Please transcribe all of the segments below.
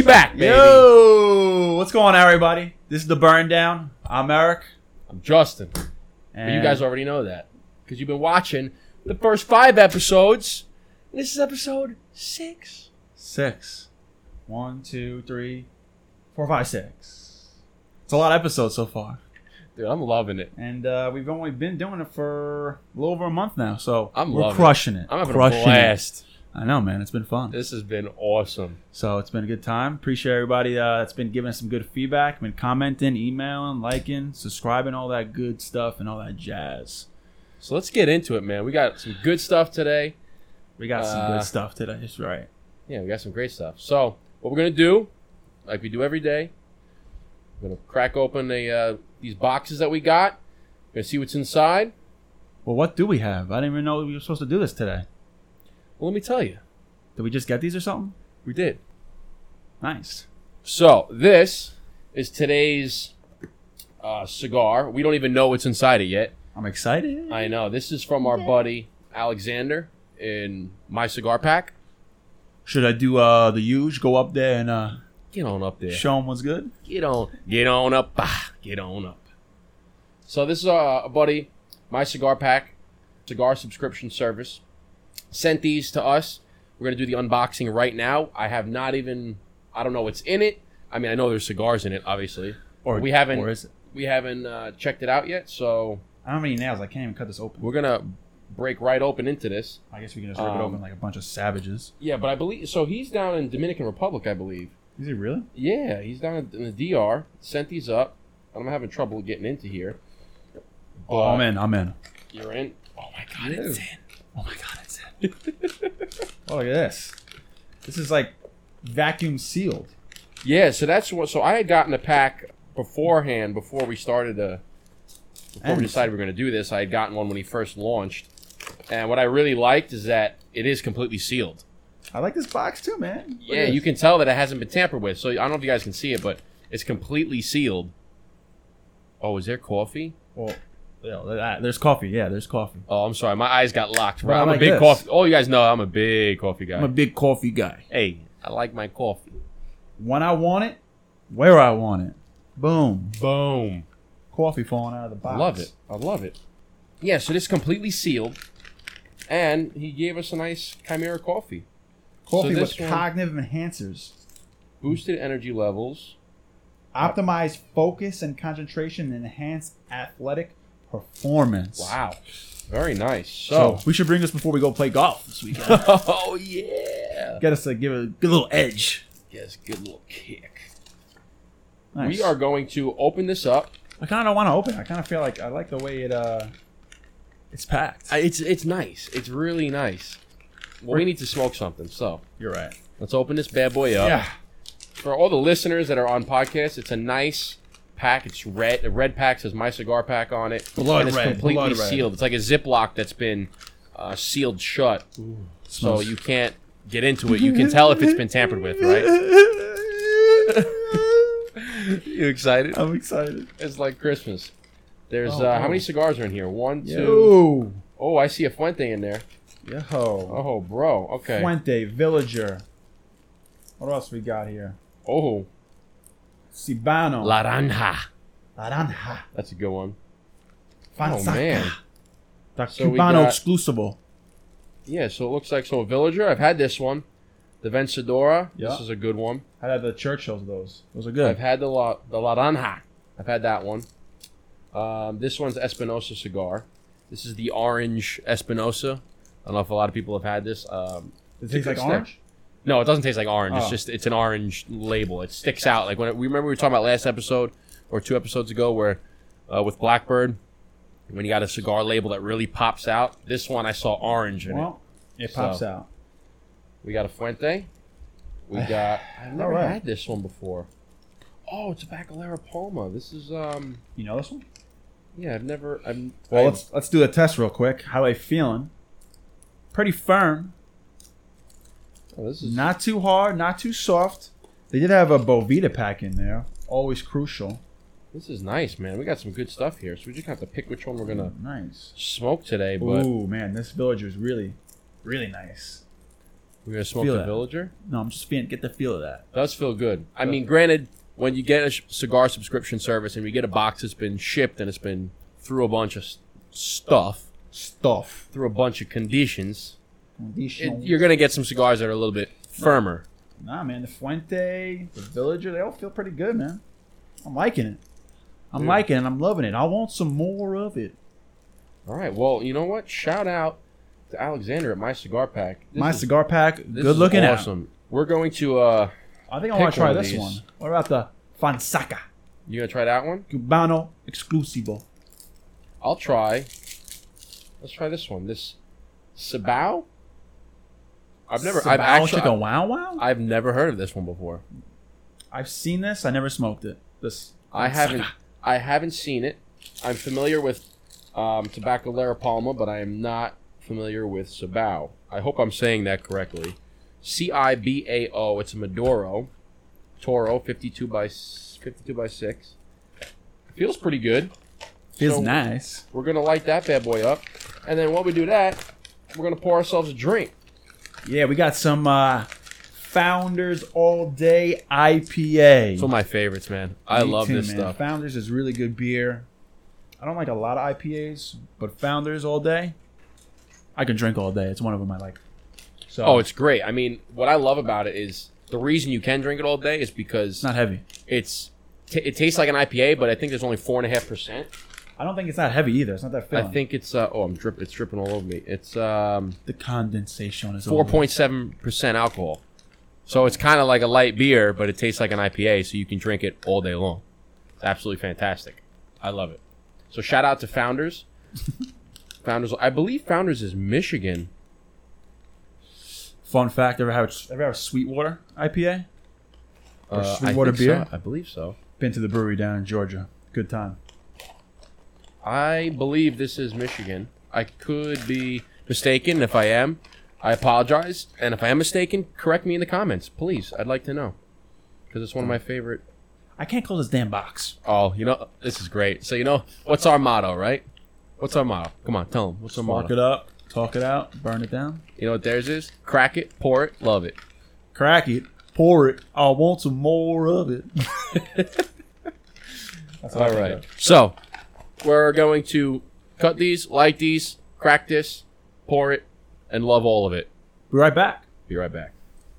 back, baby. Yo, what's going on, everybody? This is the Burn Down. I'm Eric. I'm Justin. And But you guys already know that because you've been watching the first 5 episodes. And this is episode 6. 6. 1, 2, 3, 4, 5, 6. It's a lot of episodes so far. Dude, I'm loving it. And we've only been doing it for a little over a month now, so I'm we're loving crushing it. I'm having Crushing a blast. It. I know, man. It's been fun. This has been awesome. So it's been a good time. Appreciate everybody that's been giving us some good feedback, been commenting, emailing, liking, subscribing, all that good stuff and all that jazz. So let's get into it, man. We got some good stuff today. We got some good stuff today. That's right. Yeah, we got some great stuff. So what we're going to do, like we do every day, we're going to crack open these boxes that we got. We're going to see what's inside. Well, what do we have? I didn't even know we were supposed to do this today. Well, let me tell you. Did we just get these or something? We did. Nice. So this is today's cigar. We don't even know what's inside it yet. I'm excited. I know. This is from our buddy Alexander in My Cigar Pack. Should I do the huge? Go up there and Get on up there. show them what's good? Get on up. Get on up. So this is a buddy, My Cigar Pack, cigar subscription service. Sent these to us. We're going to do the unboxing right now. I don't know what's in it. I mean, I know there's cigars in it, obviously. Or we haven't is it? checked it out yet, so I don't have any nails. I can't even cut this open. we're going to break right open into this. I guess we can just rip it open like a bunch of savages. Yeah, but I believe, so he's down in Dominican Republic, I believe. Is he really? Yeah, he's down in the DR. Sent these up. I'm having trouble getting into here. Oh, I'm in. I'm in. You're in? Oh my God, it's in. Oh my God, it's in. Oh, look at this. This is like vacuum sealed. Yeah, so that's what. So I had gotten a pack beforehand before we started before we decided we were going to do this. I had gotten one when he first launched, and what I really liked is that it is completely sealed. I like this box too, man. Look Yeah, at this. you can tell that it hasn't been tampered with. So I don't know if you guys can see it, but it's completely sealed. Oh, is there coffee? Well, yeah, there's coffee. Yeah, there's coffee. Oh, I'm sorry, my eyes got locked. But I I'm a like big this. coffee. Oh, you guys know I'm a big coffee guy. I'm a big coffee guy. Hey, I like my coffee. When I want it, where I want it. Boom. Boom. Coffee falling out of the box. Love it. I love it. Yeah, so this is completely sealed, and he gave us a nice Chimera coffee. Coffee So with this one- cognitive enhancers. Boosted energy levels. Optimize focus and concentration and enhance athletic performance. Wow. Very nice. So So, we should bring this before we go play golf this weekend. oh, yeah. Get us to give it a good little edge. Yes, good little kick. Nice. We are going to open this up. I kind of don't want to open. I kind of feel like I like the way it's packed. It's nice. It's really nice. Well, we need to smoke something, so You're right. let's open this bad boy up. Yeah. For all the listeners that are on podcasts, it's a nice pack. It's red. The red pack says My Cigar Pack on it. Blood and it's red, completely blood red. sealed. It's like a Ziploc that's been sealed shut. So Smells- you can't get into it. You can tell if it's been tampered with, right? You excited? I'm excited. It's like Christmas. There's Oh, how many cigars are in here? 1, 2. Yo. Oh, I see a Fuente in there. Yo. Oh, bro. Okay. Fuente, Villager. What else we got here? Oh, Cibano. Laranja. Naranja. That's a good one. Fansaca. Oh man. The So we Cubano got- Exclusivo. Yeah, so it looks like a Villager. I've had this one. The Vencedora. Yeah. This is a good one. I had the Churchills, those. Those are good. I've had the Laranja. I've had that one. This one's Espinosa cigar. This is the orange Espinosa. I don't know if a lot of people have had this. Does it a taste like good orange? No, it doesn't taste like orange. Oh. It's an orange label. It sticks out. Like we remember we were talking about last episode or 2 episodes ago where with Blackbird when you got a cigar label that really pops out. This one I saw orange in it. Well, it pops So- out. We got a Fuente. We got. I've never Alright. had this one before. Oh, it's a Bacalera Palma. This is You know this one? Yeah, I've never. Well, let's do a test real quick. How are they feeling? Pretty firm. Oh, this is Not too hard, not too soft. They did have a Bovita pack in there. Always crucial. This is nice, man. We got some good stuff here, so we just have to pick which one we're gonna Nice. smoke today. But Ooh, man, this Villager is really, really nice. We're gonna smoke Feel the that. Villager. No, I'm just feeling, get the feel of that. Does feel good. I mean, granted, when you get a cigar subscription service and you get a box that's been shipped and it's been through a bunch of stuff, through a bunch of conditions, you're gonna get some cigars that are a little bit firmer. Nah, man, the Fuente, the Villager, they all feel pretty good, man. I'm liking it. I'm liking it. I'm loving it. I want some more of it. All right. Well, you know what? Shout out to Alexander at My Cigar Pack. My cigar pack, This good looking is out. awesome. We're going to. I think I want pick to try one of this these. one. What about the Fonseca You gonna try that one? Cubano Exclusivo? I'll try. Let's try this one. This Sabao. I've Chicken Wow Wow. I've never heard of this one before. I've seen this. I never smoked it. This I Fonseca. haven't seen it. I'm familiar with Tabacalera Palma, but I am not familiar with Sabao. I hope I'm saying that correctly. Cibao. It's a Maduro Toro 52 by 6. Feels pretty good. Feels So, nice. We're gonna light that bad boy up, and then while we do that, we're gonna pour ourselves a drink. Yeah, we got some Founders All Day IPA. It's one of my favorites, man. I Me love too, this man. stuff. Founders is really good beer. I don't like a lot of IPAs, but Founders All Day, I can drink all day. It's one of them I like. So Oh, it's great. I mean, what I love about it is the reason you can drink it all day is because it's not heavy. it tastes like an IPA, but I think there's only 4.5%. I don't think it's not heavy either. It's not that I filling. think it's it's dripping all over me. It's the condensation is over. 4.7% alcohol. So it's kind of like a light beer, but it tastes like an IPA, so you can drink it all day long. It's absolutely fantastic. I love it. So shout out to Founders. Founders, I believe Founders is Michigan. Fun fact: ever have a Sweetwater IPA? Or I Sweetwater think beer? so. I believe so. Been to the brewery down in Georgia. Good time. I believe this is Michigan. I could be mistaken. If I am, I apologize. And if I am mistaken, correct me in the comments, please. I'd like to know. Because it's one of my favorite. I can't close this damn box. Oh, this is great. So, what's our motto, right? What's our motto? Come on, tell them. What's our Spark motto? it up, talk it out, burn it down. You know what theirs is? Crack it, pour it, love it. Crack it, pour it. I want some more of it. That's All right. So, we're going to cut these, light these, crack this, pour it, and love all of it. Be right back. Be right back.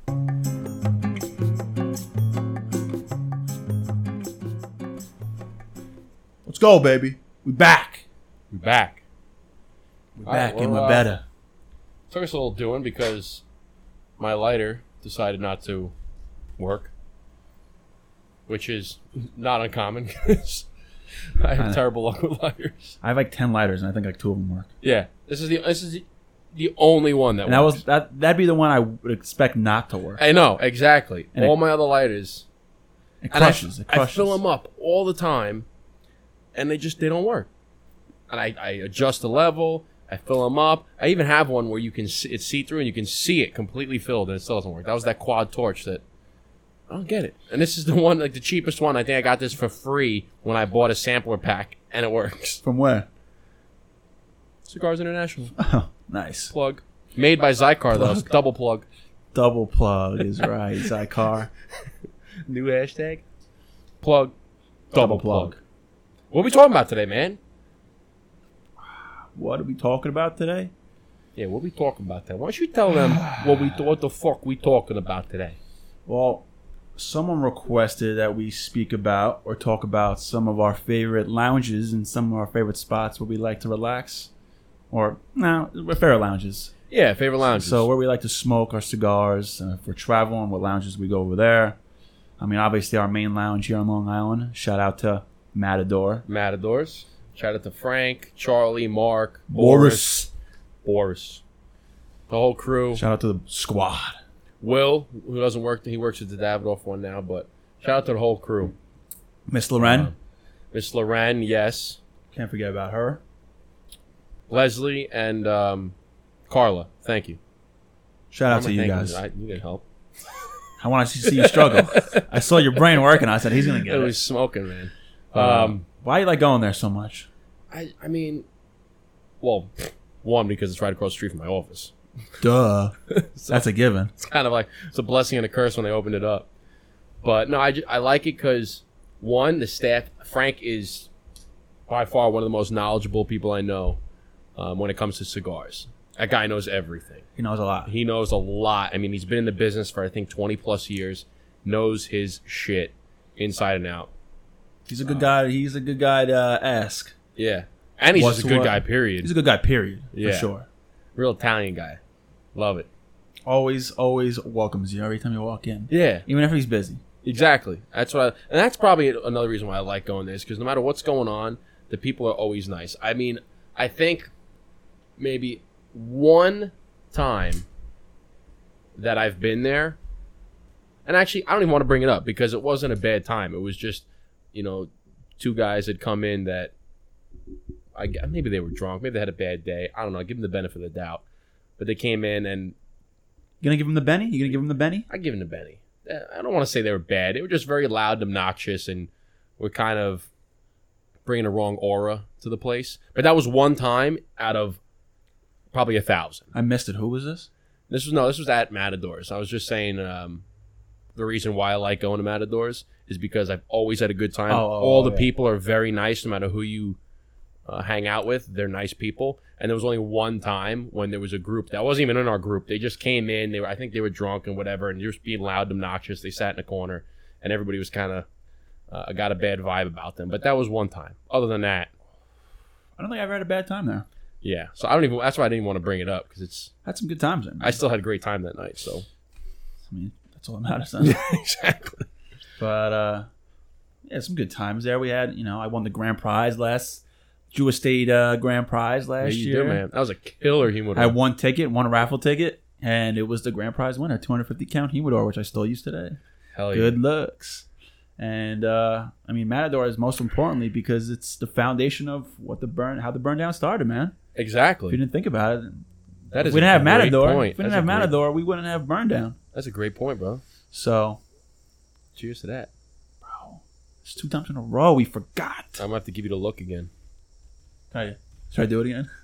Let's go, baby. We back. We're back. We're All right, back and well, we're better. Took us a little doing because my lighter decided not to work, which is not uncommon because I have terrible luck with lighters. I have like 10 lighters and I think like 2 of them work. Yeah, this is the only one that And works. that'd be the one I would expect not to work. I know exactly. And All my other lighters, It and crushes. I fill them up all the time, and they don't work. And I adjust the level. I fill them up. I even have one where it's see-through and you can see it completely filled and it still doesn't work. That was that quad torch that I don't get it. And this is the one, like the cheapest one. I think I got this for free when I bought a sampler pack, and it works. From where? Cigars International. Oh, nice. Plug. Made by Zycar, though. It's double plug. Double plug is right. Zycar. New hashtag. Plug. Double plug. What are we talking about today, man? What are we talking about today? Yeah, what are we talking about today? Why don't you tell them what the fuck we talking about today? Well, someone requested that we speak about or talk about some of our favorite lounges and some of our favorite spots where we like to relax. Or, no, we're favorite lounges. Yeah, favorite lounges. So where we like to smoke our cigars, if we're traveling, what lounges we go over there. I mean, obviously our main lounge here on Long Island. Shout out to Matador. Matadors. Shout out to Frank, Charlie, Mark, Boris. The whole crew. Shout out to the squad. Will, who doesn't work, he works at the Davidoff one now, but shout out to the whole crew. Miss Loren. Miss Loren, yes. Can't forget about her. Leslie and Carla, thank you. Shout out Why to am I you thanking guys. you? You need help. I want to see you struggle. I saw your brain working. I said, he's going to get It it. was smoking, man. Why do you like going there so much? I mean, well, one, because it's right across the street from my office. Duh. That's a given. It's kind of like it's a blessing and a curse when they opened it up. But no, I like it because one, the staff. Frank is by far one of the most knowledgeable people I know when it comes to cigars. That guy knows everything. He knows a lot. He knows a lot. I mean, he's been in the business for I think 20 plus years. Knows his shit inside and out. He's a good guy. He's a good guy to ask. Yeah, and he's What's just a good what? guy. Period. He's a good guy, period. Yeah. For sure. Real Italian guy. Love it. Always welcomes you every time you walk in. Yeah, Even if he's busy. exactly. That's what, and that's probably another reason why I like going there, is because no matter what's going on, the people are always nice. I mean, I think maybe one time that I've been there, and actually I don't even want to bring it up because it wasn't a bad time. It was just, two guys had come in that maybe they were drunk, maybe they had a bad day. I don't know. I give them the benefit of the doubt, but they came in and You gonna give him the Benny? You gonna give him the Benny? I give them the Benny. I don't want to say they were bad. They were just very loud, and obnoxious, and were kind of bringing a wrong aura to the place. But that was one time out of probably 1,000. I missed it. Who was this? This was at Matadors. I was just saying the reason why I like going to Matadors is because I've always had a good time. All the people are very nice, no matter who you hang out with. They're nice people. And there was only one time when there was a group that wasn't even in our group. They just came in. I think they were drunk and whatever, and just being loud and obnoxious. They sat in a corner, and everybody was kind of got a bad vibe about them. But that was one time. Other than that, I don't think I've had a bad time there. yeah. So I don't even. That's why I didn't want to bring it up because Had some good times there, man. I still had a great time that night. So I mean, that's all that matters. Then. exactly. But yeah, some good times there. We had, I won the grand prize Jewish State Grand Prize last You year. did, man. That was a killer humidor. I had one raffle ticket, and it was the grand prize winner, 250 count humidor, which I still use today. Hell yeah. Good looks. And I mean, Matador is most importantly because it's the foundation of how the burn down started, man. Exactly. If you didn't think about it, That is if we didn't have a great Matador. point. If we didn't That's have a great- Matador, we wouldn't have burn down. That's a great point, bro. So, Cheers to that. bro, it's 2 times in a row. We forgot. I'm gonna have to give you the look again. Should I do it again?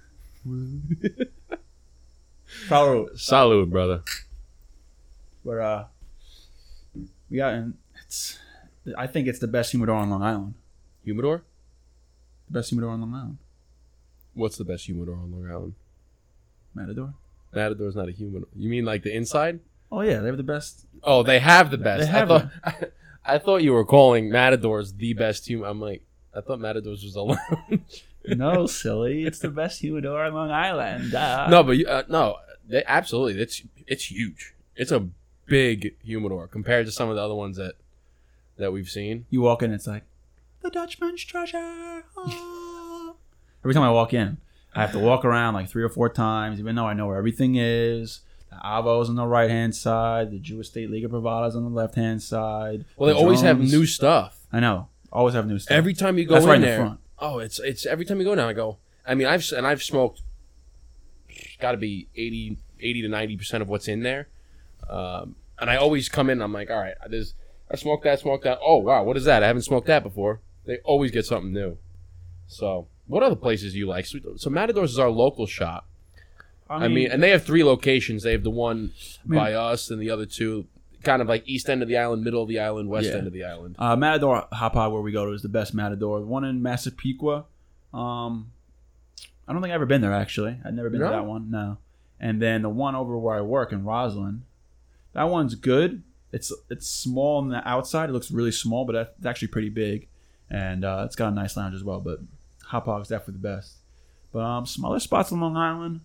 Follow. Salud, brother. But we got, and I think it's the best humidor on Long Island. Humidor? The best humidor on Long Island. What's the best humidor on Long Island? Matador. Matador's not a humidor. You mean like the inside? Oh yeah, they have the best. Oh, they have the best. They have I thought you were calling Matadors the best humidor. I'm like, I thought Matadors was a lounge. No, silly. It's the best humidor on Long Island. No, but no, absolutely. It's huge. It's a big humidor compared to some of the other ones that we've seen. You walk in, it's like the Dutchman's treasure. Ah. Every time I walk in, I have to walk around like 3 or 4 times, even though I know where everything is. The Avo's on the right hand side, the Jewish State Liga Privadas on the left hand side. Well, they always have new stuff. I know, always have new stuff. Every time you go That's in right in the there. front. Oh, it's every time you go down. I go. I mean, I've smoked. Got to be 80 to 90% of what's in there, and I always come in. And I'm like, all right, I smoked that. Oh wow, what is that? I haven't smoked that before. They always get something new. So, what other places do you like? So Matadors is our local shop. I mean, and they have 3 locations. They have the one by us, and the other 2, kind of like east end of the island, middle of the island, west end of the island. Matador Hop Pod, where we go to, is the best Matador. The one in Massapequa. I don't think I've ever been there, actually. I've never been to that one, no. And then the one over where I work in Roslyn, that one's good. It's small on the outside. It looks really small, but it's actually pretty big. And it's got a nice lounge as well. But Hop Pod is definitely the best. But some other spots on Long Island.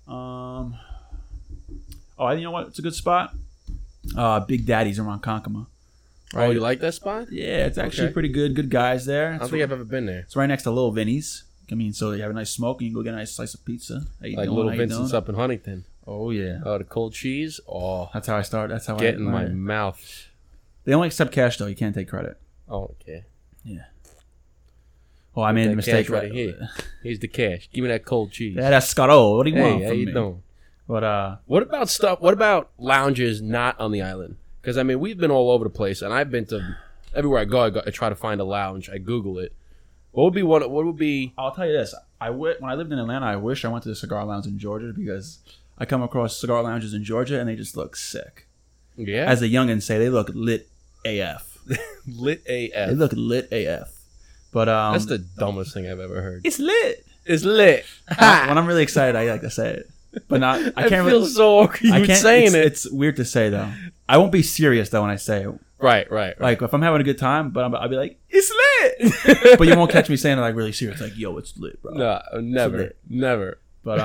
You know what? It's a good spot. Big Daddy's around Konkoma. Right. Oh, you like that spot? Yeah, it's actually pretty good. Good guys there. I don't think I've ever been there. It's right next to Little Vinny's. I mean, so you have a nice smoke, and you can go get a nice slice of pizza. Like Little Vincent's up in Huntington. Oh yeah. Oh, the cold cheese. Oh, that's how I start. That's how get in my mouth. They only accept cash though. You can't take credit. Oh, okay. Yeah. Oh, I made a mistake right here. Here's the cash. Give me that cold cheese. Yeah, that's Scotto. What do you want from me? How you doing? But what about stuff? What about lounges not on the island? Because I mean, we've been all over the place, and I've been to everywhere I go. I try to find a lounge. I Google it. What would be? I'll tell you this. When I lived in Atlanta, I wish I went to the cigar lounge in Georgia because I come across cigar lounges in Georgia, and they just look sick. Yeah. As the youngins say, they look lit AF. Lit AF. They look lit AF. But That's the dumbest thing I've ever heard. it's lit. It's lit. When I'm really excited, I like to say it. But not. I can't feel really. so awkward I you can't. saying it. It's weird to say though. I won't be serious though when I say it. Right. Like if I'm having a good time, but I'll be like, it's lit. But you won't catch me saying it like really serious. Like, yo, it's lit, bro. No, never. But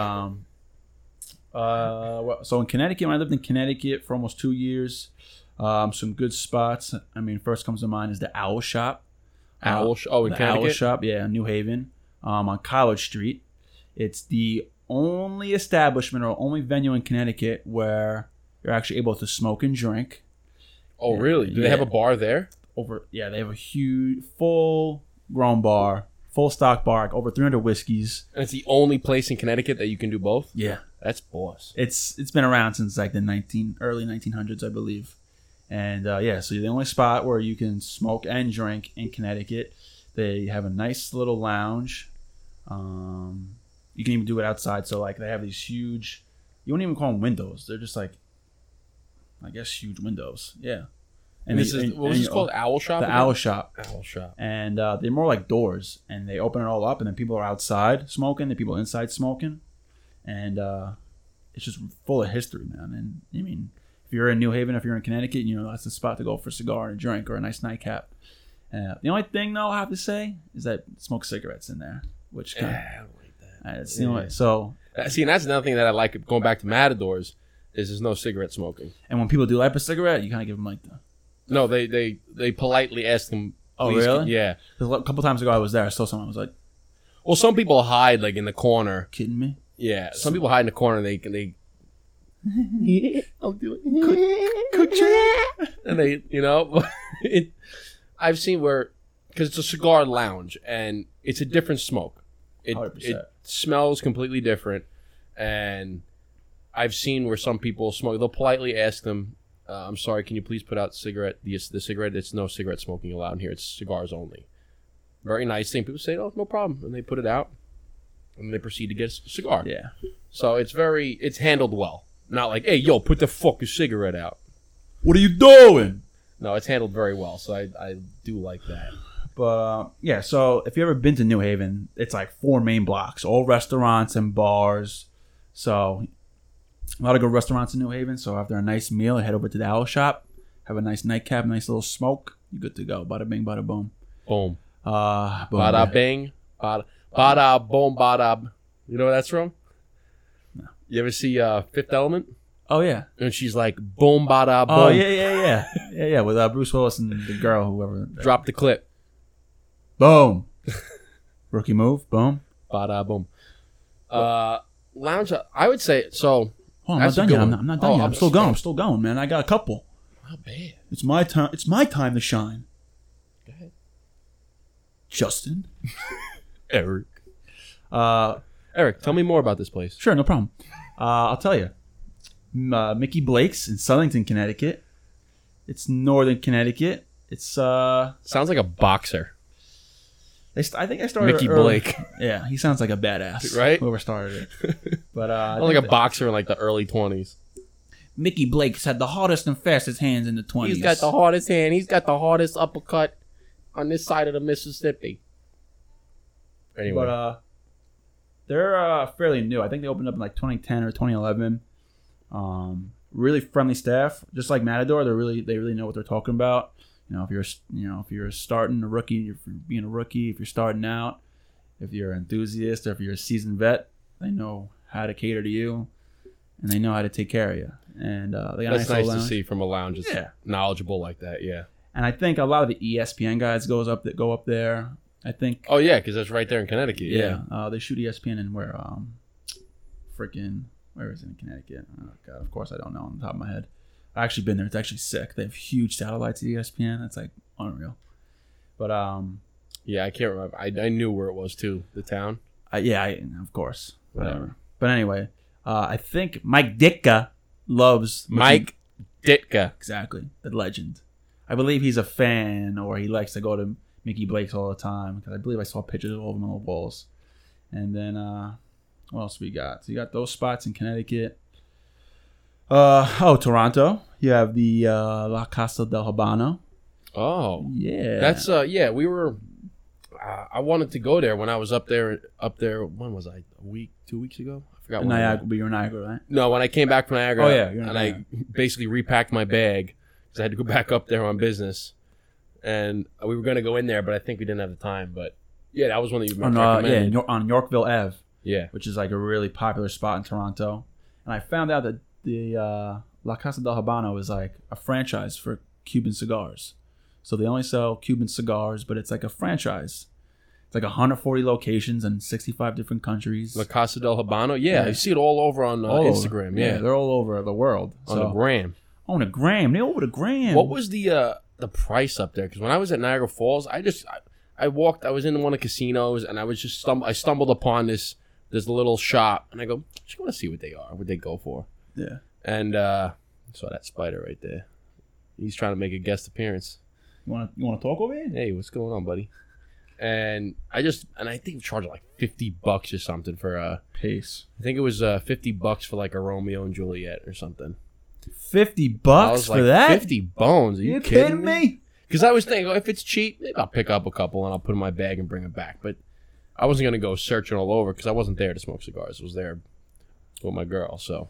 so in Connecticut, when I lived in Connecticut for almost 2 years, some good spots. I mean, first comes to mind is the Owl Shop. In the Connecticut? Owl Shop, yeah, in New Haven, on College Street. It's the only establishment or only venue in Connecticut where you're actually able to smoke and drink. Oh, really? Do they have a bar there? They have a huge, full-grown bar, full stock bar, like over 300 whiskeys. And it's the only place in Connecticut that you can do both? Yeah, That's boss. it's been around since like the early 1900s, I believe. And so you're the only spot where you can smoke and drink in Connecticut. They have a nice little lounge. You can even do it outside. So like they have these huge, you wouldn't even call them windows. They're just like, I guess, huge windows. Yeah. And what was this called? Owl Shop? The Owl Shop. Owl Shop. And they're more like doors, and they open it all up, and then people are outside smoking, the people inside smoking, and it's just full of history, man. And I mean, if you're in New Haven, if you're in Connecticut, that's the spot to go for a cigar and a drink or a nice nightcap. The only thing though I have to say is that smoke cigarettes in there, which kind I don't like that. it's the only, so. See, and that's another thing that I like going back to Matadors is there's no cigarette smoking. And when people do light up a cigarette, you kind of give them like the. No, they politely ask them. Oh, really? Yeah. A couple times ago I was there, I saw someone was like, Well, some people hide like in the corner. kidding me? Yeah, some people hide in the corner. They Yeah, I'll do it. and they I've seen where because it's a cigar lounge and it's a different smoke. It 100%. smells completely different, and I've seen where some people smoke. They'll politely ask them, "I'm sorry, can you please put out the cigarette? It's no cigarette smoking allowed in here. It's cigars only." Very nice thing. People say, "Oh, no problem," and they put it out, and they proceed to get a cigar. Yeah. So it's handled well. Not like, "Hey, yo, put the fucking cigarette out." What are you doing? No, it's handled very well. So I do like that. But so if you've ever been to New Haven, it's like 4 main blocks, all restaurants and bars. So a lot of good restaurants in New Haven. So after a nice meal, head over to the Owl Shop, have a nice nightcap, nice little smoke. You're good to go. Bada bing, bada boom. Boom. Boom. Bada bing. Bada boom, bada. You know where that's from? No. You ever see Fifth Element? Oh yeah. And she's like, boom, bada, boom. Oh yeah. With Bruce Willis and the girl, whoever. Drop the clip. Boom. Rookie move. Boom. Bada, boom. Lounge, I would say, so. Oh, I'm not done yet. I'm not done yet. I'm still going. okay. I'm still going, man. I got a couple. Not bad. It's my time. It's my time to shine. Go ahead. Justin. Eric. Uh, Eric, tell me more about this place. Sure, no problem. I'll tell you. Mickey Blake's in Southington, Connecticut. It's northern Connecticut. It's Sounds like a boxer. I think I started Mickey early. Blake. Yeah, he sounds like a badass, Right? Whoever started it. But Sounds like a boxer in like the early 20s. Mickey Blake's had the hardest and fastest hands in the 20s. He's got the hardest hand. He's got the hardest uppercut on this side of the Mississippi. Anyway. But they're fairly new. I think they opened up in like 2010 or 2011. Really friendly staff, just like Matador. They really know what they're talking about. If you're starting a rookie, if you're being a rookie, if you're starting out, if you're an enthusiast, or if you're a seasoned vet, they know how to cater to you, and they know how to take care of you. And they got That's nice to see from a lounge. It's knowledgeable like that. Yeah. And I think a lot of the ESPN guys go up there. I think. Oh yeah, because that's right there in Connecticut. Yeah. They shoot ESPN in where where is it in Connecticut? Oh God, of course I don't know on the top of my head. I've actually been there. It's actually sick. They have huge satellites at ESPN. That's like unreal. But yeah, I can't remember. I knew where it was too. The town. Of course. Whatever. But anyway, I think Mike Ditka loves Mike Ditka. Exactly, the legend. I believe he's a fan, or he likes to go to Mickey Blake's all the time, because I believe I saw pictures of him on the walls. And then what else we got? So you got those spots in Connecticut. Toronto. You have the La Casa del Habano. Oh, Yeah. that's yeah. We were. I wanted to go there when I was up there. When was I? A week, 2 weeks ago? I forgot. when I Niagara, went. but you're Niagara, right? No, when I came back from Niagara. Oh, yeah, you're in and I Niagara. basically repacked my bag because I had to go back up there on business, and we were going to go in there, but I think we didn't have the time. But yeah, that was one that you recommended. On Yorkville Ave, Yeah. which is like a really popular spot in Toronto. And I found out that the La Casa del Habano is like a franchise for Cuban cigars. So they only sell Cuban cigars, but it's like a franchise. It's like 140 locations in 65 different countries. La Casa del Habano. Yeah, Yeah. you see it all over on All over. Instagram. Yeah, They're all over the world. on the gram. On a gram. They're over the gram. What was the price up there? Because when I was at Niagara Falls, I walked. I was in one of the casinos, and I was just I stumbled upon this little shop, and I go, I just want to see what they are, what they go for. Yeah. And saw that spider right there. He's trying to make a guest appearance. You want to talk over here? Hey, what's going on, buddy? And I think we charged like $50 or something for Pace. I think it was $50 for like a Romeo and Juliet or something. $50 I was for like, that? 50 bones? Are you kidding me? Because I was thinking, if it's cheap, maybe I'll pick up a couple and I'll put in my bag and bring them back. But I wasn't gonna go searching all over because I wasn't there to smoke cigars. I was there with my girl. So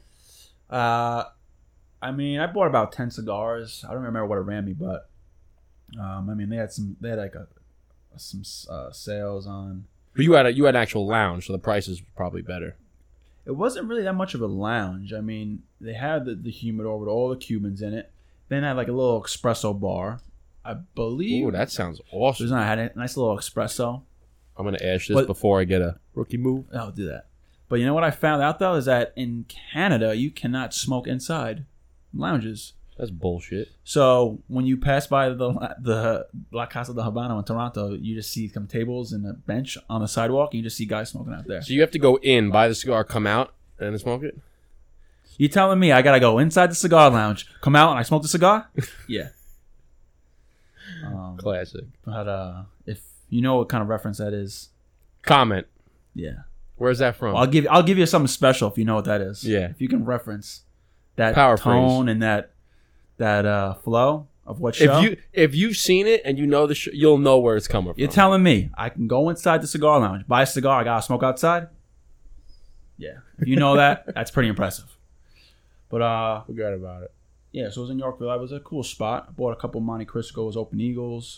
I mean, I bought about 10 cigars. I don't remember what it ran me, but I mean, they had like some sales on. but you had an actual lounge, so the prices were probably better. It wasn't really that much of a lounge. I mean, they had the humidor with all the Cubans in it. Then I had like a little espresso bar, I believe. Ooh, that sounds It awesome. was nice. I had a nice little espresso. I'm gonna ash this But- before I get a rookie move. I'll do that. But you know what I found out though is that in Canada you cannot smoke inside lounges. That's bullshit. So when you pass by the La Casa del Habano in Toronto, you just see some tables and a bench on the sidewalk, and you just see guys smoking out there. So you have to go in, buy the cigar, come out, and then smoke it. You telling me I gotta go inside the cigar lounge, come out, and I smoke the cigar? Yeah. Classic. But if you know what kind of reference that is, Comment. yeah. Where's that from? Well, I'll give you something special if you know what that is. Yeah. If you can reference that Power tone and that flow of what show. If you've seen it and you know you'll know where it's coming from. You're telling me I can go inside the cigar lounge, buy a cigar, I gotta smoke outside? Yeah. If you know that, that's pretty impressive. But Forgot about it. yeah, so it was in Yorkville. That was a cool spot. I bought a couple Monte Crisco's, Open Eagles,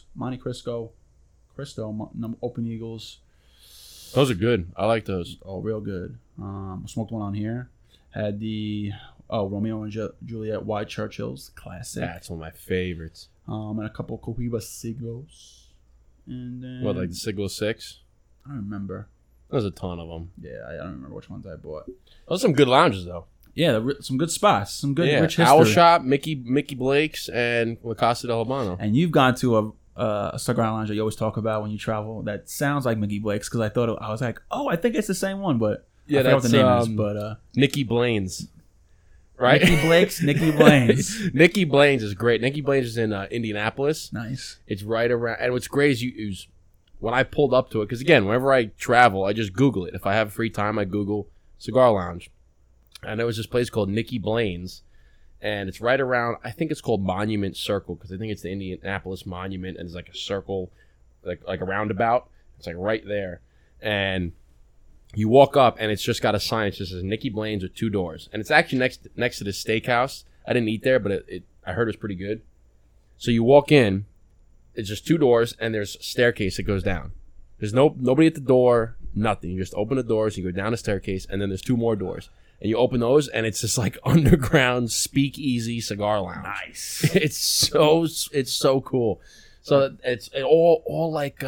Open Eagles. Those are good. I like those. Oh, real good. I smoked one on here. Had the Romeo and Juliet White Churchills, classic. That's one of my favorites. And a couple Cohiba Siglos. And then What, like the Siglo 6? I don't remember. There's a ton of them. Yeah, I don't remember which ones I bought. Those are some good lounges, though. Yeah, some good spots, some good Yeah, rich history. Owl Shop, Mickey Blake's, and La Casa del Habano. And you've gone to a cigar lounge that you always talk about when you travel. That sounds like Mickey Blake's because I was like, oh, I think it's the same one, but Yeah, I forgot what that's the name is. But Nicky Blaine's. Right? Nicky Blake's, Nicky Blaine's. Nicky Blaine's is great. Nicky Blaine's is in Indianapolis. Nice. It's right around. And what's great is when I pulled up to it, because again, whenever I travel, I just Google it. If I have free time, I Google cigar lounge. And there was this place called Nicky Blaine's. And it's right around, I think it's called Monument Circle, because I think it's the Indianapolis Monument, and it's like a circle, like a roundabout. It's like right there. And you walk up, and it's just got a sign that just says Nicky Blaine's with 2 doors. And it's actually next to this steakhouse. I didn't eat there, but I heard it was pretty good. So you walk in, it's just 2 doors, and there's a staircase that goes down. There's nobody at the door, nothing. You just open the doors, you go down the staircase, and then there's 2 more doors. And you open those, and it's this like underground speakeasy cigar lounge. Nice. It's so cool. So it's all like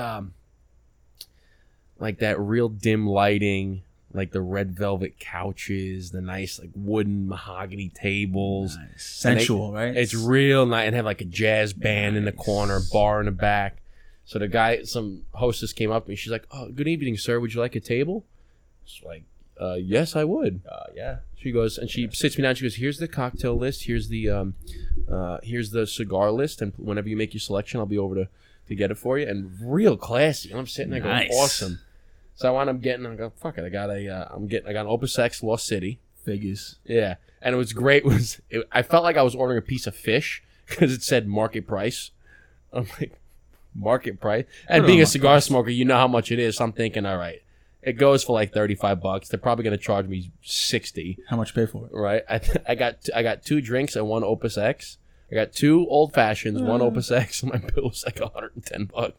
that real dim lighting, like the red velvet couches, the nice like wooden mahogany tables. Nice. Sensual, right? It's real nice, and have like a jazz band in the corner, bar in the back. So some hostess came up to me. She's like, "Oh, good evening, sir. Would you like a table?" It's like, yes, I would. Yeah. She goes, and she sits me down. She goes, "Here's the cocktail list. Here's the cigar list. And whenever you make your selection, I'll be over to get it for you." And real classy. And I'm sitting there going, Nice. "Awesome." So I wound up getting. I go, "Fuck it." I got an Opus X Lost City. Figures. Yeah, and it was great. I felt like I was ordering a piece of fish because it said market price. I'm like, market price? And being a cigar smoker, you know how much it is. So I'm thinking, all right, it goes for like $35. They're probably going to charge me $60. How much you pay for it? Right? I got 2 drinks and 1 Opus X. I got 2 old fashions, 1 Opus X, and my bill was like $110.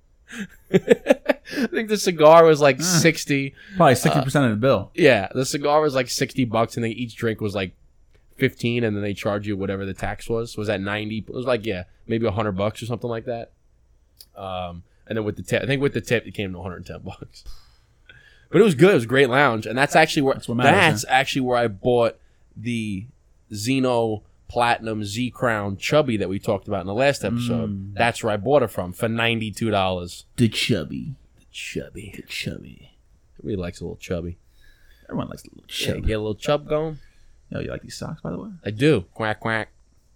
I think the cigar was like 60. Probably 60% of the bill. Yeah, the cigar was like $60, and then each drink was like 15, and then they charge you whatever the tax was. Was that 90? It was like maybe $100 or something like that. And then with the tip, I think with the tip, it came to $110. But it was good. It was a great lounge, and that's actually where actually where I bought the Zeno Platinum Z Crown Chubby that we talked about in the last episode. That's where I bought it from for $92. The Chubby. Everybody likes a little chubby. Everyone likes a little Yeah, chub. get a little chub going. Yo, you like these socks, by the way? I do. Quack quack.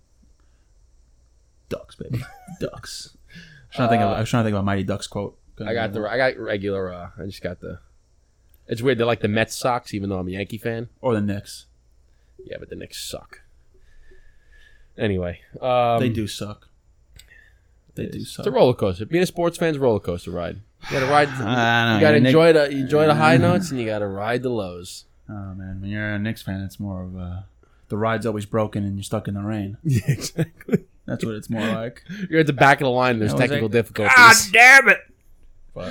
Ducks, baby. Ducks. I was trying to think of a Mighty Ducks quote. I got regular. I just got the. It's weird. They're like the Mets socks, even though I'm a Yankee fan. Or the Knicks. Yeah, but the Knicks suck. Anyway, they do suck. It's a roller coaster. Being a sports fan's a roller coaster ride. You gotta ride. You gotta enjoy the high notes, and you gotta ride the lows. Oh man, when you're a Knicks fan, it's more of the ride's always broken and you're stuck in the rain. Yeah, exactly. That's what it's more like. You're at the back of the line. And there's technical difficulties. God damn it! But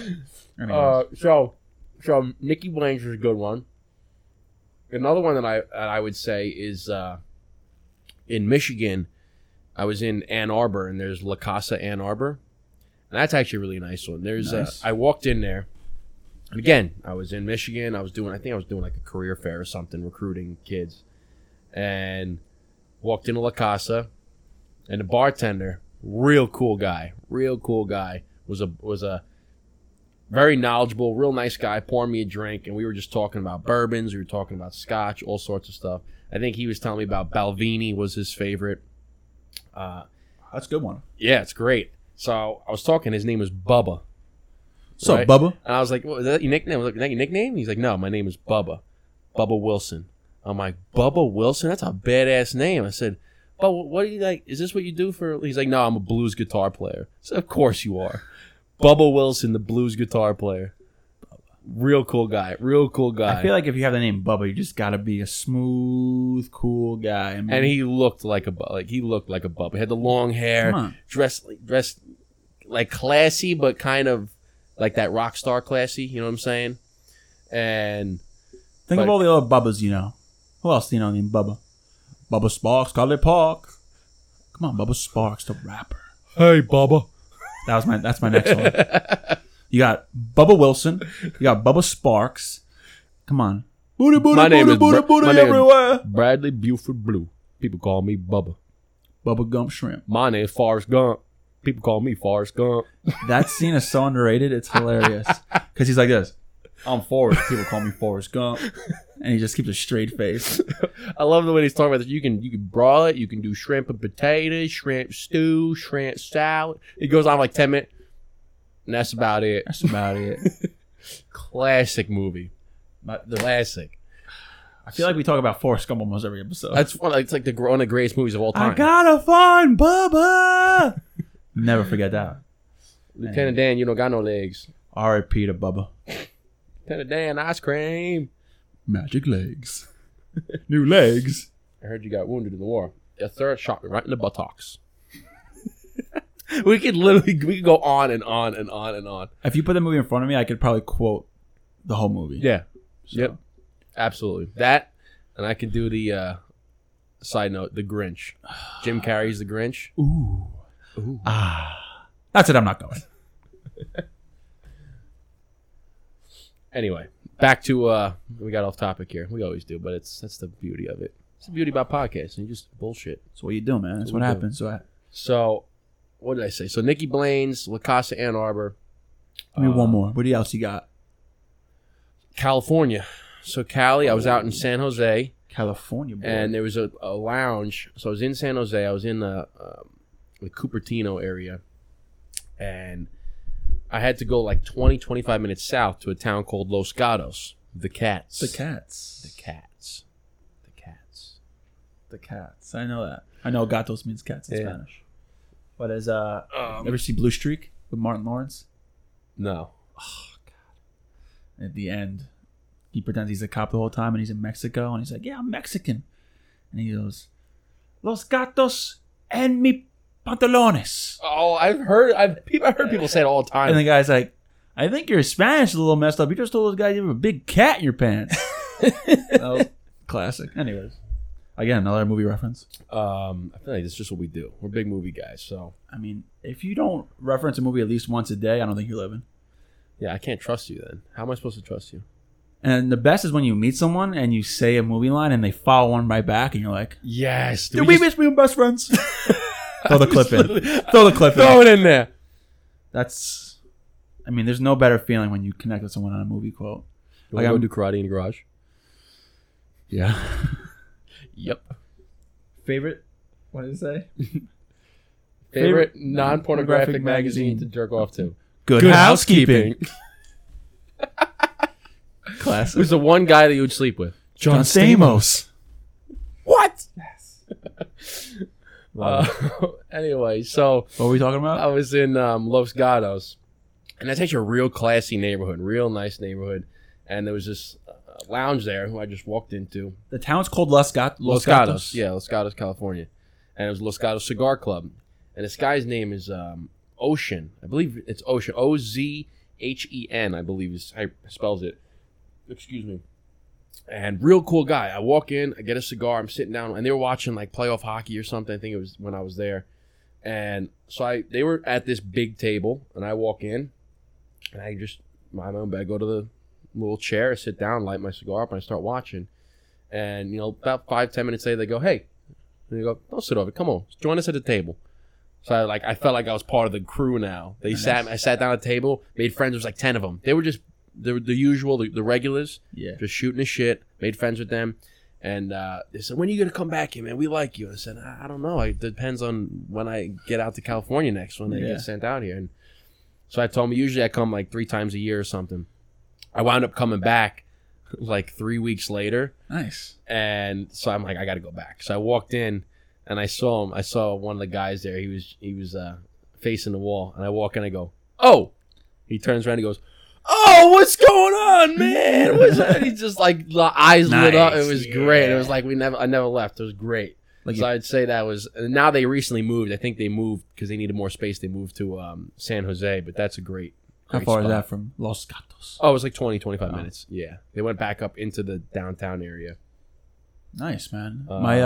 so Nicky Blaine's was a good one. Another one that I would say is in Michigan. I was in Ann Arbor, and there's La Casa Ann Arbor, and that's actually a really nice one. Nice. I walked in there, and again, I was in Michigan. I think I was doing like a career fair or something, recruiting kids, and walked into La Casa, and the bartender, real cool guy, was a very knowledgeable, real nice guy, pouring me a drink, and we were just talking about bourbons, we were talking about scotch, all sorts of stuff. I think he was telling me about Balvenie was his favorite. That's a good one. Yeah, it's great. So I was talking. His name was Bubba. What's up, Bubba? And I was like, "Is that your nickname?" I was like, "Is that your nickname?" He's like, "No, my name is Bubba. Bubba Wilson." I'm like, "Bubba Wilson? That's a badass name." I said, "But what do you like? Is this what you do for?" He's like, "No, I'm a blues guitar player." I said, "Of course you are, Bubba Wilson, the blues guitar player." Real cool guy. I feel like if you have the name Bubba, you just gotta be a smooth, cool guy. I mean, and he looked like a Bubba. He had the long hair, dressed like classy, but kind of like that rock star classy. You know what I'm saying? And think of all the other Bubbas you know. Who else do you know named Bubba? Bubba Sparks, College Park. Come on, Bubba Sparks, the rapper. Hey, Bubba. That's my next one. You got Bubba Wilson. You got Bubba Sparks. Come on. Booty everywhere. Bradley Buford Blue. People call me Bubba. Bubba Gump Shrimp. My name is Forrest Gump. People call me Forrest Gump. That scene is so underrated. It's hilarious. Because he's like this. I'm Forrest. People call me Forrest Gump. And he just keeps a straight face. I love the way he's talking about this. You can broil it. You can do shrimp and potatoes, shrimp stew, shrimp salad. It goes on like 10 minutes. And that's about it. Classic movie. Classic. I feel like we talk about Forrest Gump almost every episode. That's one of the greatest movies of all time. I gotta find Bubba. Never forget that. Lieutenant Dan, you don't got no legs. R.I.P. to Bubba. Lieutenant Dan, ice cream. Magic legs. New legs. I heard you got wounded in the war. Your third shot me right in the buttocks. We could go on and on and on and on. If you put the movie in front of me, I could probably quote the whole movie. Yeah. So. Yep. Absolutely. That, and I can do the side note, The Grinch. Jim Carrey's The Grinch. Ooh. That's it. I'm not going. Anyway, back to we got off topic here. We always do, but that's the beauty of it. It's the beauty about podcasting. You just bullshit. That's what you do, man. That's what happens. So, what did I say? So, Nicky Blaine's, La Casa Ann Arbor. Give me one more. What else you got? California. So, Cali, I was out in San Jose. California, boy. And there was a lounge. So, I was in San Jose. I was in the Cupertino area. And I had to go like 20, 25 minutes south to a town called Los Gatos. The Cats. The cats. I know that. I know gatos means cats in Spanish. What is ever see Blue Streak with Martin Lawrence? No. Oh God. At the end, he pretends he's a cop the whole time and he's in Mexico and he's like, "Yeah, I'm Mexican." And he goes, "Los gatos en mi pantalones." Oh, I've heard people say it all the time. And the guy's like, "I think your Spanish is a little messed up. You just told those guys you have a big cat in your pants." That was classic. Anyways. Again, another movie reference. I feel like it's just what we do. We're big movie guys, so. I mean, if you don't reference a movie at least once a day, I don't think you're living. Yeah, I can't trust you then. How am I supposed to trust you? And the best is when you meet someone and you say a movie line and they follow one right back and you're like, yes. Did we be best friends? Throw the clip in. Throw the clip in. Throw it in there. That's, I mean, there's no better feeling when you connect with someone on a movie quote. You want to go do karate in the garage? Yeah. Yep. Favorite? What did it say? Favorite non-pornographic magazine to jerk off to? Good Housekeeping. Classic. Who's the one guy that you would sleep with? John Stamos. What? Yes. Anyway, so what were we talking about? I was in Los Gatos, and that's actually a real classy neighborhood, real nice neighborhood. And there was this lounge there who I just walked into. The town's called Los Gatos. Yeah, Los Gatos, California. And it was Los Gatos Cigar Club. And this guy's name is Ocean. I believe it's Ocean. Ozhen, I believe is how he spells it. Excuse me. And real cool guy. I walk in, I get a cigar, I'm sitting down, and they were watching like playoff hockey or something. I think it was when I was there. And so they were at this big table, and I walk in, and I just mind my own bed, go to the little chair, I sit down, light my cigar up, and I start watching. And, you know, about 5-10 minutes later, they go, "Hey." And they go, "Don't sit over. Come on. Join us at the table." So I felt like I was part of the crew now. I sat down at the table, made friends. There was like 10 of them. They were the usual, the regulars. Yeah. Just shooting the shit. Made friends with them. And they said, "When are you going to come back here, man? We like you." I said, "I don't know. It depends on when I get out to California next, when they get sent out here." And so I told them, usually I come like 3 times a year or something. I wound up coming back like 3 weeks later. Nice. And so I'm like, I got to go back. So I walked in and I saw him. I saw one of the guys there. He was facing the wall. And I walk in, I go, "Oh." He turns around and goes, "Oh, what's going on, man?" What's that? He just like the eyes lit up. It was great. It was like I never left. It was great. Like, so I'd say that was. Now they recently moved. I think they moved because they needed more space. They moved to San Jose, but that's a great. How far is that from Los Gatos? Oh, it was like 25 minutes. Yeah. They went back up into the downtown area. Nice, man.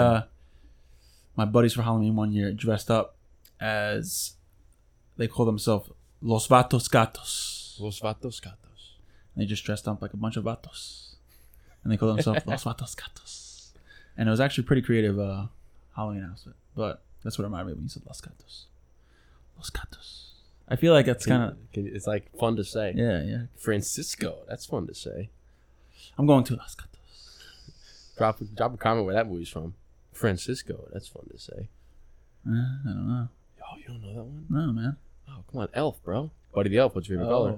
My buddies for Halloween one year dressed up as, they call themselves Los Vatos Gatos. Los Vatos Gatos. And they just dressed up like a bunch of vatos. And they call themselves Los Vatos Gatos. And it was actually a pretty creative Halloween outfit. But that's what it reminded me when you said Los Gatos. Los Gatos. I feel like that's kind of... It's like fun to say. Yeah. Francisco. That's fun to say. I'm going to Los Gatos. Drop a comment where that movie's from. Francisco. That's fun to say. I don't know. Oh, you don't know that one? No, man. Oh, come on. Elf, bro. Buddy the Elf. What's your favorite color?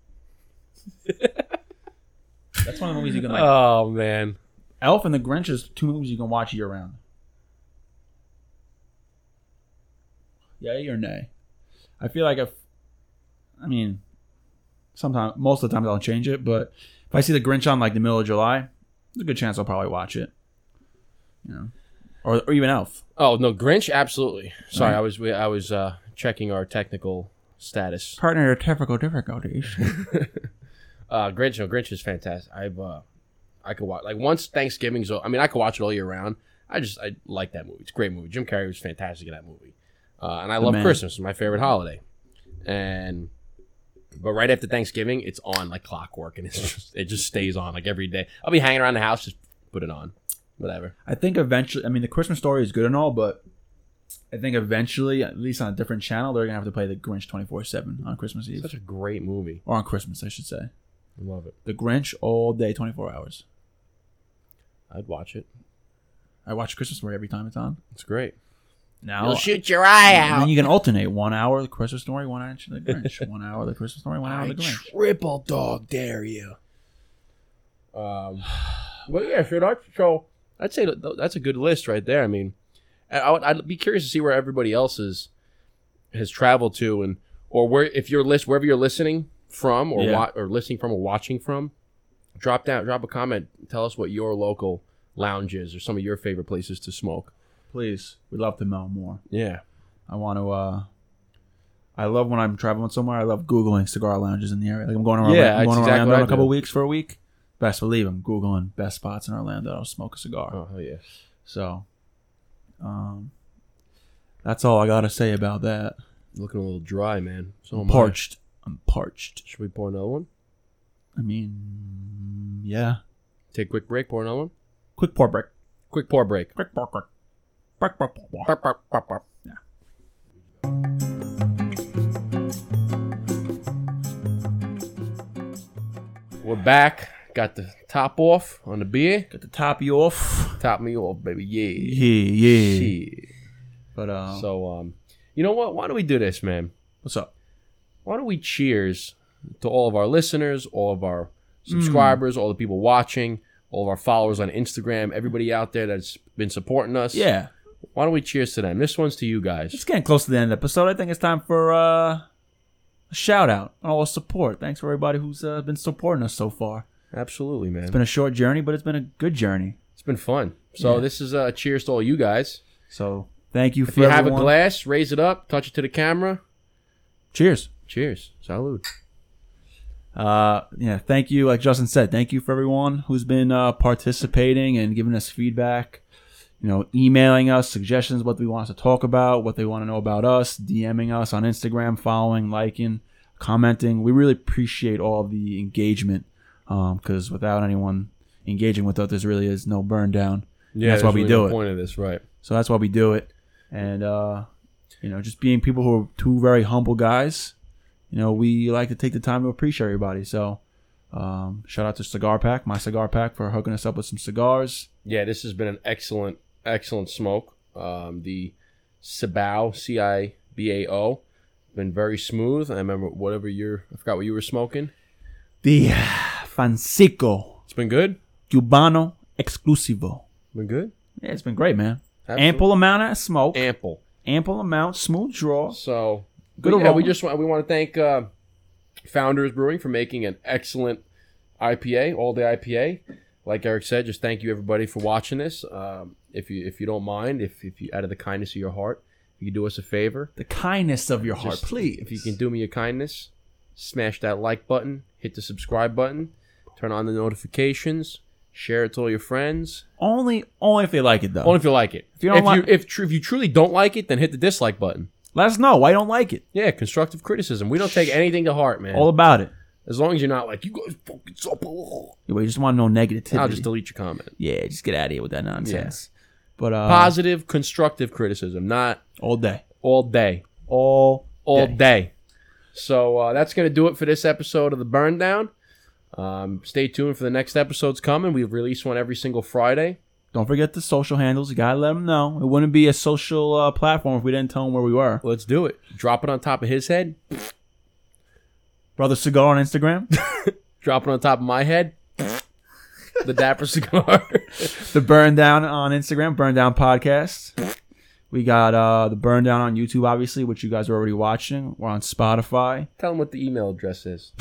That's one of the movies you can like. Oh, man. Elf and The Grinch is 2 movies you can watch year round. Yay or nay? I feel like most of the time I'll change it, but if I see The Grinch on like the middle of July, there's a good chance I'll probably watch it. You know, or even Elf. Oh no, Grinch, absolutely. Sorry, Right. I was checking our technical status. Partner technical difficulties. Grinch is fantastic. I could watch like once Thanksgiving's. I mean, I could watch it all year round. I like that movie. It's a great movie. Jim Carrey was fantastic in that movie. And I love Christmas. It's my favorite holiday. But right after Thanksgiving, it's on like clockwork, and it just stays on like every day. I'll be hanging around the house, just put it on, whatever. I think eventually, I mean, the Christmas Story is good and all, but I think eventually, at least on a different channel, they're gonna have to play The Grinch 24/7 on Christmas Eve. Such a great movie. Or on Christmas, I should say. I love it. The Grinch all day, 24 hours. I'd watch it. I watch Christmas Story every time it's on. It's great. Now you'll shoot your eye out. Then you can alternate 1 hour the Christmas Story, 1 hour the Grinch. 1 hour the Christmas Story, 1 hour the Grinch. Triple dog dare you. But yeah, so I'd say that's a good list right there. I mean, I'd be curious to see where everybody else has traveled to, and or wherever you're listening from, or listening from, or watching from. Drop a comment. Tell us what your local lounge is, or some of your favorite places to smoke. Please, we'd love to know more. Yeah, I want to. I love when I'm traveling somewhere. I love Googling cigar lounges in the area. Like I'm going around. Yeah, I'm going exactly Orlando in a couple weeks for a week. Best believe I'm Googling best spots in Orlando to smoke a cigar. Oh hell yeah! So, that's all I gotta say about that. Looking a little dry, man. So I'm parched. I'm parched. Should we pour another one? I mean, yeah. Take a quick break. Pour another one. Quick pour break. Quick pour break. Quick pour break. Break, break, break, break. Yeah. We're back. Got the top off on the beer. Got the top you off. Top me off, baby. Yeah. Yeah. Shit. But So, you know what? Why don't we do this, man? What's up? Why don't we cheers to all of our listeners, all of our subscribers, all the people watching, all of our followers on Instagram, everybody out there that's been supporting us. Yeah. Why don't we cheers to them? This one's to you guys. It's getting close to the end of the episode. I think it's time for a shout out on all the support. Thanks for everybody who's been supporting us so far. Absolutely, man. It's been a short journey, but it's been a good journey. It's been fun. So Yeah. this is a cheers to all you guys. So thank you If for you everyone. have a glass, raise it up, touch it to the camera. Cheers. Cheers. Salud. Yeah, thank you. Like Justin said, thank you for everyone who's been participating and giving us feedback. You know, emailing us suggestions, what we want us to talk about, what they want to know about us, DMing us on Instagram, following, liking, commenting. We really appreciate all of the engagement because without anyone engaging with us, there really is no burn down. Yeah, that's why we do the it. Point of this, right? So that's why we do it. And, you know, just being people who are two very humble guys, you know, we like to take the time to appreciate everybody. So shout out to Cigar Pack, my Cigar Pack, for hooking us up with some cigars. Yeah, this has been an excellent smoke. The Cibao, Cibao, been very smooth. I remember I forgot what you were smoking. The Fancico It's been good. Cubano Exclusivo. Been good. Yeah, it's been great, man. Absolutely. Ample amount of smoke. Ample. Amount, smooth draw. So Good yeah, aroma. we want to thank Founders Brewing for making an excellent IPA, all day IPA. Like Eric said, just thank you everybody for watching this. If you don't mind, if you out of the kindness of your heart, if you could do us a favor, The kindness of your heart, just- please. if you can do me a kindness, smash that like button, hit the subscribe button, turn on the notifications, share it to all your friends. Only if they like it, though. Only if you like it. If you don't like- if you truly don't like it, then hit the dislike button. Let us know why you don't like it. Yeah, constructive criticism. We don't take anything to heart, man. All about it. As long as you're not like, you guys fucking suck. Yeah, we just want no negativity. I'll just delete your comment. Yeah, just get out of here with that nonsense. But Positive, constructive criticism, not all day. all day. All Day. So that's going to do it for this episode of The Burn Down. Stay tuned for the next episodes coming. We release one every single Friday. Don't forget the social handles. You gotta let them know. It wouldn't be a social platform if we didn't tell them where we were. Let's do it. Drop it on top of his head. Brother Cigar on Instagram. Drop it on top of my head. The Dapper Cigar. The Burn Down on Instagram. Burn Down Podcast. We got the Burn Down on YouTube, obviously, which you guys are already watching. We're on Spotify. Tell them what the email address is.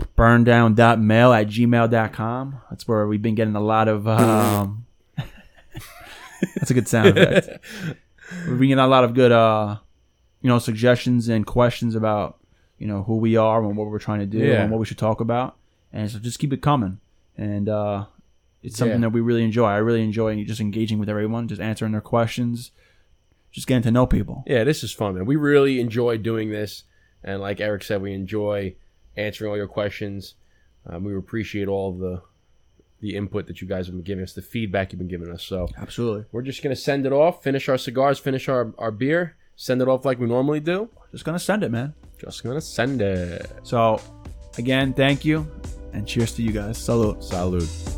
burndown.mail@gmail.com. That's where we've been getting a lot of... that's a good sound effect. We've been getting a lot of good, suggestions and questions about, who we are and what we're trying to do and what we should talk about. And so just keep it coming. And it's something that we really enjoy. I really enjoy just engaging with everyone, just answering their questions, just getting to know people. Yeah, this is fun, man. We really enjoy doing this. And like Eric said, we enjoy answering all your questions. We appreciate all of the input that you guys have been giving us, the feedback you've been giving us. So Absolutely. we're just going to send it off, finish our cigars, finish our beer, send it off like we normally do. Just going to send it, man. Just going to send it. So, again, thank you. And cheers to you guys. Salud. Salud.